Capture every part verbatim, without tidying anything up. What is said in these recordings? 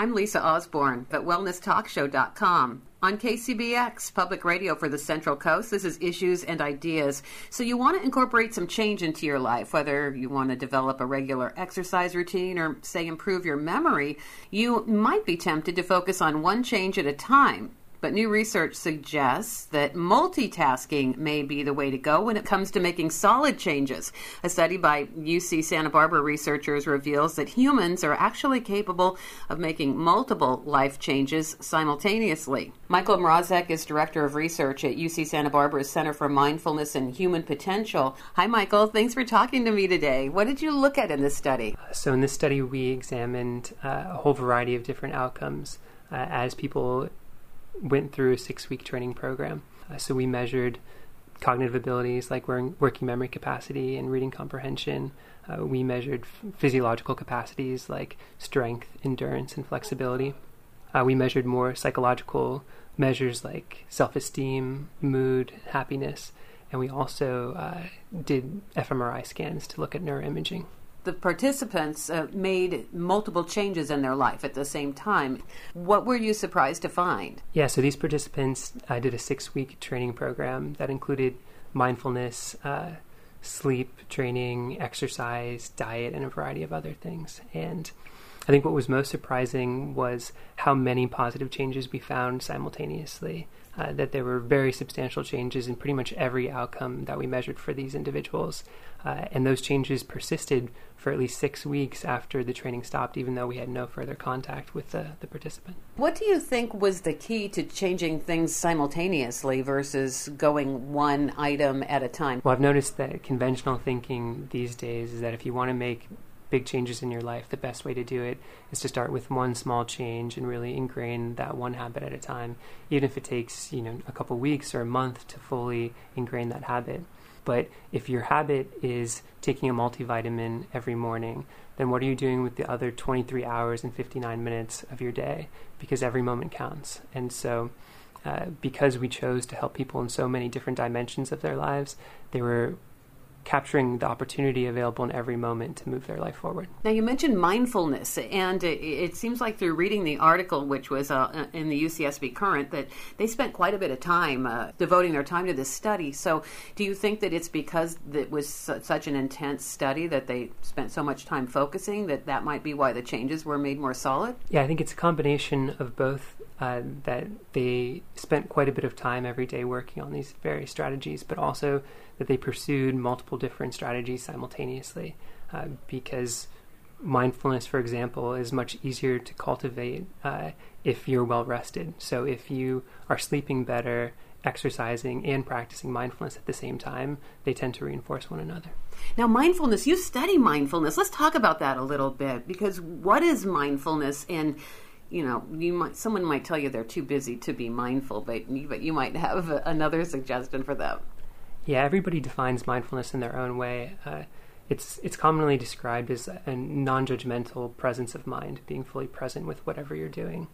I'm Lisa Osborne at wellness talk show dot com. On K C B X, public radio for the Central Coast, this is Issues and Ideas. So you want to incorporate some change into your life, whether you want to develop a regular exercise routine or, say, improve your memory, you might be tempted to focus on one change at a time. But new research suggests that multitasking may be the way to go when it comes to making solid changes. A study by U C Santa Barbara researchers reveals that humans are actually capable of making multiple life changes simultaneously. Michael Mrazek is Director of Research at U C Santa Barbara's Center for Mindfulness and Human Potential. Hi, Michael. Thanks for talking to me today. What did you look at in this study? So in this study, we examined uh, a whole variety of different outcomes uh, as people went through a six-week training program. Uh, so we measured cognitive abilities like working memory capacity and reading comprehension. Uh, we measured f- physiological capacities like strength, endurance, and flexibility. Uh, we measured more psychological measures like self-esteem, mood, happiness, and we also uh, did fMRI scans to look at neuroimaging. The participants uh, made multiple changes in their life at the same time. What were you surprised to find? Yeah, so these participants uh, did a six-week training program that included mindfulness, uh, sleep training, exercise, diet, and a variety of other things. And I think what was most surprising was how many positive changes we found simultaneously, uh, that there were very substantial changes in pretty much every outcome that we measured for these individuals. Uh, and those changes persisted for at least six weeks after the training stopped, even though we had no further contact with the, the participant. What do you think was the key to changing things simultaneously versus going one item at a time? Well, I've noticed that conventional thinking these days is that if you want to make big changes in your life, the best way to do it is to start with one small change and really ingrain that one habit at a time, even if it takes, you know, a couple weeks or a month to fully ingrain that habit. But if your habit is taking a multivitamin every morning, then what are you doing with the other twenty-three hours and fifty-nine minutes of your day? Because every moment counts. And so uh, because we chose to help people in so many different dimensions of their lives, they were capturing the opportunity available in every moment to move their life forward. Now, you mentioned mindfulness, and it, it seems like through reading the article, which was uh, in the U C S B Current, that they spent quite a bit of time uh, devoting their time to this study. So do you think that it's because it was su- such an intense study that they spent so much time focusing that that might be why the changes were made more solid? Yeah, I think it's a combination of both, uh, that they spent quite a bit of time every day working on these various strategies, but also that they pursued multiple different strategies simultaneously, uh, because mindfulness, for example, is much easier to cultivate uh, if you're well rested. So if you are sleeping better, exercising, and practicing mindfulness at the same time, they tend to reinforce one another. Now, mindfulness, you study mindfulness. Let's talk about that a little bit, because what is mindfulness? And you know, you might someone might tell you they're too busy to be mindful, but you, but you might have a, another suggestion for them. Yeah, everybody defines mindfulness in their own way. Uh, it's it's commonly described as a non-judgmental presence of mind, being fully present with whatever you're doing.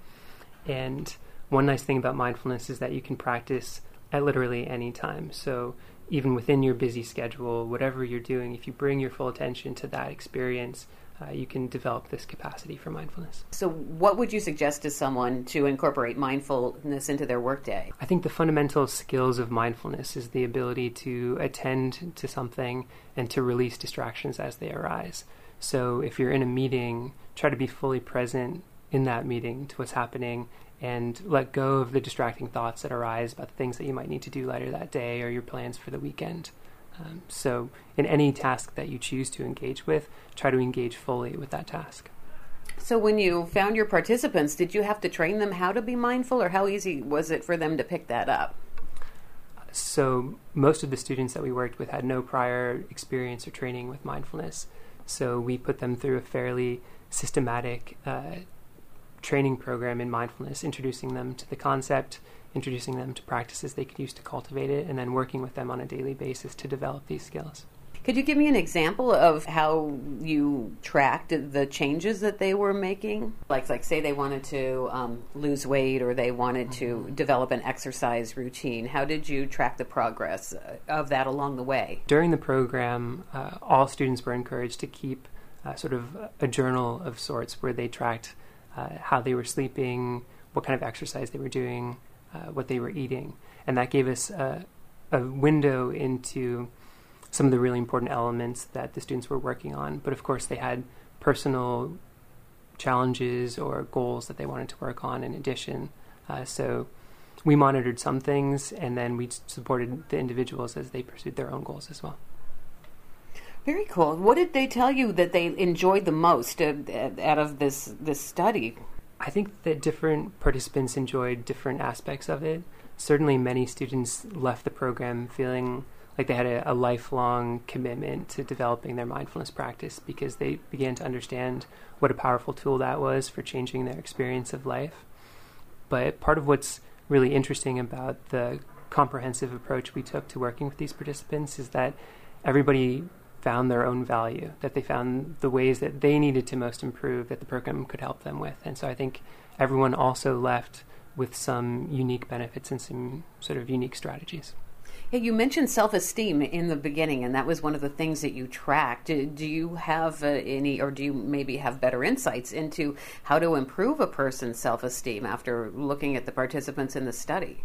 And one nice thing about mindfulness is that you can practice at literally any time. So even within your busy schedule, whatever you're doing, if you bring your full attention to that experience, Uh, you can develop this capacity for mindfulness. So what would you suggest to someone to incorporate mindfulness into their workday? I think the fundamental skills of mindfulness is the ability to attend to something and to release distractions as they arise. So if you're in a meeting, try to be fully present in that meeting to what's happening and let go of the distracting thoughts that arise about the things that you might need to do later that day or your plans for the weekend. Um, so in any task that you choose to engage with, try to engage fully with that task. So when you found your participants, did you have to train them how to be mindful, or how easy was it for them to pick that up? So most of the students that we worked with had no prior experience or training with mindfulness. So we put them through a fairly systematic uh, training program in mindfulness, introducing them to the concept, introducing them to practices they could use to cultivate it, and then working with them on a daily basis to develop these skills. Could you give me an example of how you tracked the changes that they were making? Like, like say they wanted to um, lose weight, or they wanted to develop an exercise routine. How did you track the progress of that along the way? During the program, uh, all students were encouraged to keep uh, sort of a journal of sorts where they tracked uh, how they were sleeping, what kind of exercise they were doing, uh, what they were eating. And that gave us a, a window into some of the really important elements that the students were working on. But of course, they had personal challenges or goals that they wanted to work on in addition. Uh, so we monitored some things, and then we supported the individuals as they pursued their own goals as well. Very cool. What did they tell you that they enjoyed the most uh, out of this this study? I think that different participants enjoyed different aspects of it. Certainly many students left the program feeling like they had a, a lifelong commitment to developing their mindfulness practice because they began to understand what a powerful tool that was for changing their experience of life. But part of what's really interesting about the comprehensive approach we took to working with these participants is that everybody found their own value, that they found the ways that they needed to most improve that the program could help them with. And so I think everyone also left with some unique benefits and some sort of unique strategies. Yeah, you mentioned self-esteem in the beginning, and that was one of the things that you tracked. Do, do you have uh, any, or do you maybe have better insights into how to improve a person's self-esteem after looking at the participants in the study?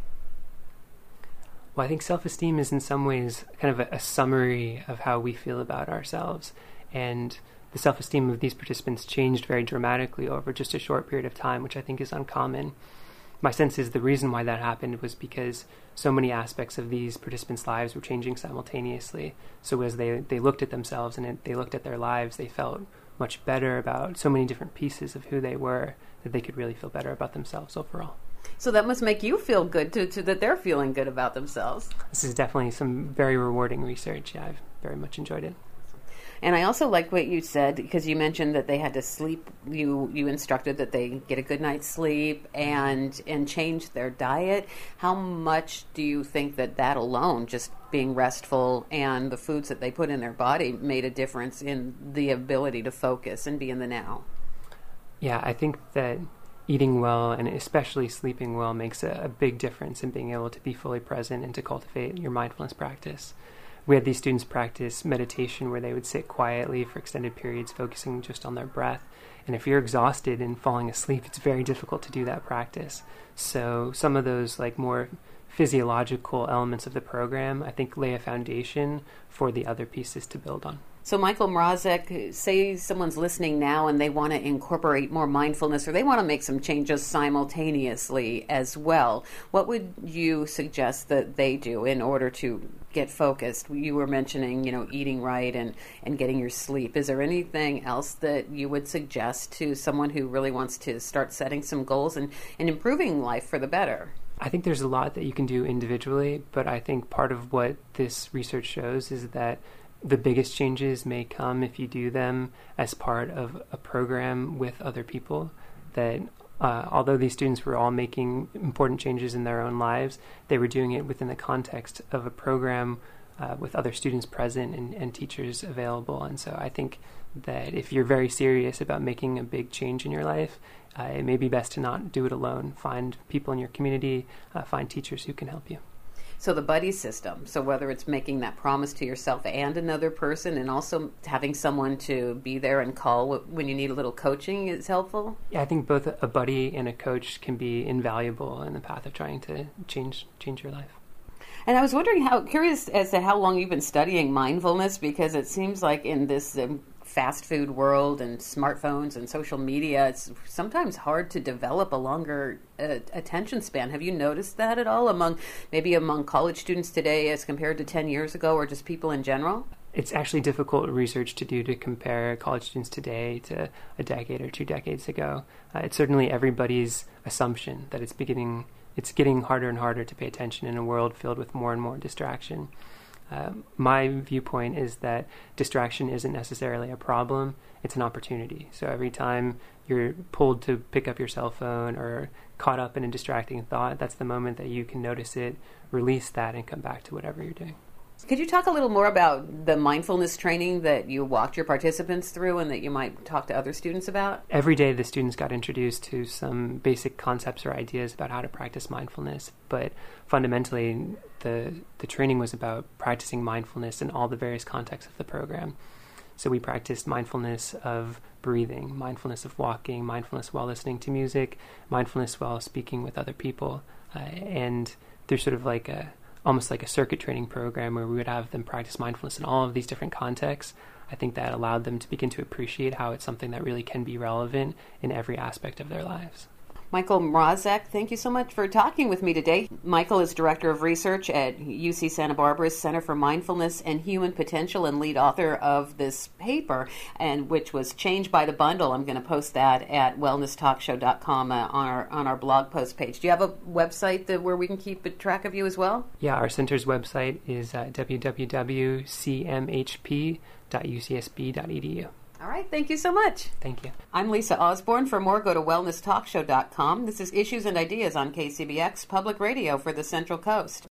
Well, I think self-esteem is in some ways kind of a, a summary of how we feel about ourselves. And the self-esteem of these participants changed very dramatically over just a short period of time, which I think is uncommon. My sense is the reason why that happened was because so many aspects of these participants' lives were changing simultaneously. So as they, they looked at themselves and it, they looked at their lives, they felt much better about so many different pieces of who they were that they could really feel better about themselves overall. So that must make you feel good to, to that they're feeling good about themselves. This is definitely some very rewarding research. Yeah, I've very much enjoyed it. And I also like what you said, because you mentioned that they had to sleep. You you instructed that they get a good night's sleep and and change their diet. How much do you think that that alone, just being restful and the foods that they put in their body, made a difference in the ability to focus and be in the now? Yeah, I think that eating well and especially sleeping well makes a, a big difference in being able to be fully present and to cultivate your mindfulness practice. We had these students practice meditation where they would sit quietly for extended periods, focusing just on their breath. And if you're exhausted and falling asleep, it's very difficult to do that practice. So some of those like more physiological elements of the program, I think, lay a foundation for the other pieces to build on. So Michael Mrazek, say someone's listening now and they want to incorporate more mindfulness or they want to make some changes simultaneously as well. What would you suggest that they do in order to get focused? You were mentioning, you know, eating right and, and getting your sleep. Is there anything else that you would suggest to someone who really wants to start setting some goals and, and improving life for the better? I think there's a lot that you can do individually, but I think part of what this research shows is that the biggest changes may come if you do them as part of a program with other people. That uh, although these students were all making important changes in their own lives, they were doing it within the context of a program uh, with other students present and, and teachers available. And so I think that if you're very serious about making a big change in your life, uh, it may be best to not do it alone. Find people in your community, uh, find teachers who can help you. So the buddy system, so whether it's making that promise to yourself and another person and also having someone to be there and call when you need a little coaching is helpful? Yeah, I think both a buddy and a coach can be invaluable in the path of trying to change change your life. And I was wondering, how curious as to how long you've been studying mindfulness, because it seems like in this um, fast food world and smartphones and social media, it's sometimes hard to develop a longer uh, attention span. Have you noticed that at all among maybe among college students today as compared to ten years ago, or just people in general? It's actually difficult research to do to compare college students today to a decade or two decades ago. Uh, it's certainly everybody's assumption that it's beginning, it's getting harder and harder to pay attention in a world filled with more and more distraction. Uh, my viewpoint is that distraction isn't necessarily a problem, it's an opportunity. So every time you're pulled to pick up your cell phone or caught up in a distracting thought, that's the moment that you can notice it, release that, and come back to whatever you're doing. Could you talk a little more about the mindfulness training that you walked your participants through and that you might talk to other students about? Every day the students got introduced to some basic concepts or ideas about how to practice mindfulness, but fundamentally the the training was about practicing mindfulness in all the various contexts of the program. So we practiced mindfulness of breathing, mindfulness of walking, mindfulness while listening to music, mindfulness while speaking with other people. Uh, and there's sort of like a, almost like a circuit training program where we would have them practice mindfulness in all of these different contexts. I think that allowed them to begin to appreciate how it's something that really can be relevant in every aspect of their lives. Michael Mrazek, thank you so much for talking with me today. Michael is Director of Research at U C Santa Barbara's Center for Mindfulness and Human Potential and lead author of this paper, and which was Changed by the Bundle. I'm going to post that at wellness talk show dot com uh, on our on our blog post page. Do you have a website that, where we can keep a track of you as well? Yeah, our center's website is uh, w w w dot c m h p dot u c s b dot e d u. All right, thank you so much. Thank you. I'm Lisa Osborne. For more, go to wellness talk show dot com. This is Issues and Ideas on K C B X Public Radio for the Central Coast.